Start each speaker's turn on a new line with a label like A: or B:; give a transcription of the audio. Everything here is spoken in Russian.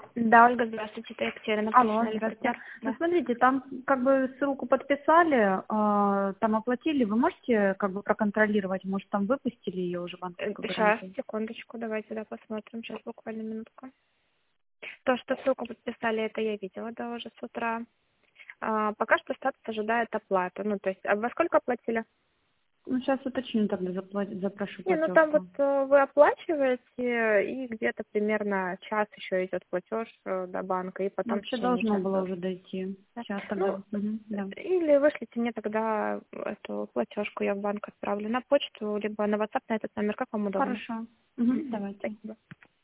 A: Да, Ольга, здравствуйте, это Екатерина,
B: Алло,
A: профессиональный
B: здравствуйте.
A: партнер.
B: Ну,
A: Да.
B: смотрите, там как бы ссылку подписали, там оплатили. Вы можете как бы проконтролировать, может, там выпустили ее уже банковскую
A: Сейчас,
B: гарантию?
A: секундочку, давайте, да, посмотрим, сейчас буквально минутку. То, что ссылку подписали, это я видела, да, уже с утра. Пока что статус ожидает оплату. Ну, то есть, а во сколько оплатили?
B: Ну, сейчас уточню, тогда запрошу
A: Не, ну там вот
B: платежку.
A: вы оплачиваете, и где-то примерно час еще идет платеж до банка, и
B: Ну,
A: потом в
B: вообще
A: течение
B: должно было
A: часа.
B: уже дойти.
A: Да.
B: Сейчас тогда,
A: Ну,
B: да.
A: или вышлите мне тогда эту платежку, я в банк отправлю на почту, либо на WhatsApp на этот номер, как вам удобно.
B: Хорошо.
A: Мгм.
B: Давайте.
A: Спасибо.